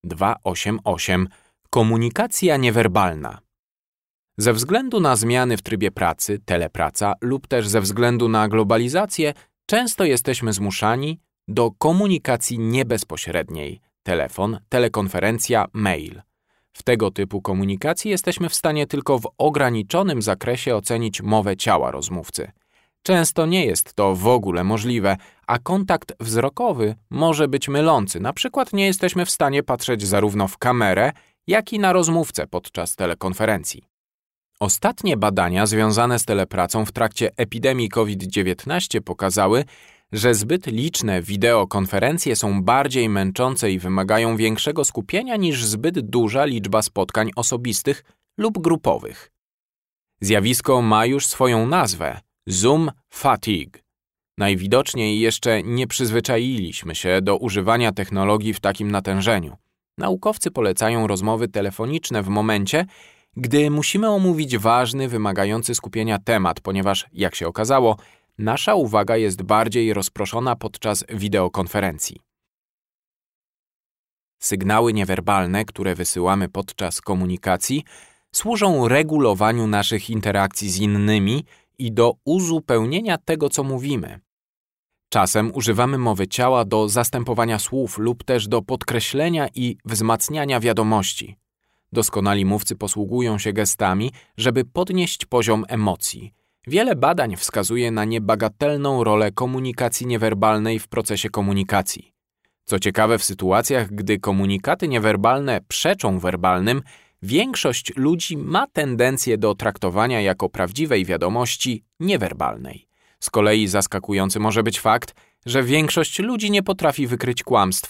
288 Komunikacja niewerbalna. Ze względu na zmiany w trybie pracy, telepraca lub też ze względu na globalizację często jesteśmy zmuszani do komunikacji niebezpośredniej, telefon, telekonferencja, mail. W tego typu komunikacji jesteśmy w stanie tylko w ograniczonym zakresie ocenić mowę ciała rozmówcy. Często nie jest to w ogóle możliwe, a kontakt wzrokowy może być mylący. Na przykład nie jesteśmy w stanie patrzeć zarówno w kamerę, jak i na rozmówcę podczas telekonferencji. Ostatnie badania związane z telepracą w trakcie epidemii COVID-19 pokazały, że zbyt liczne wideokonferencje są bardziej męczące i wymagają większego skupienia niż zbyt duża liczba spotkań osobistych lub grupowych. Zjawisko ma już swoją nazwę – Zoom fatigue. Najwidoczniej jeszcze nie przyzwyczailiśmy się do używania technologii w takim natężeniu. Naukowcy polecają rozmowy telefoniczne w momencie, gdy musimy omówić ważny, wymagający skupienia temat, ponieważ, jak się okazało, nasza uwaga jest bardziej rozproszona podczas wideokonferencji. Sygnały niewerbalne, które wysyłamy podczas komunikacji, służą regulowaniu naszych interakcji z innymi i do uzupełnienia tego, co mówimy. Czasem używamy mowy ciała do zastępowania słów lub też do podkreślenia i wzmacniania wiadomości. Doskonali mówcy posługują się gestami, żeby podnieść poziom emocji. Wiele badań wskazuje na niebagatelną rolę komunikacji niewerbalnej w procesie komunikacji. Co ciekawe, w sytuacjach, gdy komunikaty niewerbalne przeczą werbalnym, większość ludzi ma tendencję do traktowania jako prawdziwej wiadomości niewerbalnej. Z kolei zaskakujący może być fakt, że większość ludzi nie potrafi wykryć kłamstw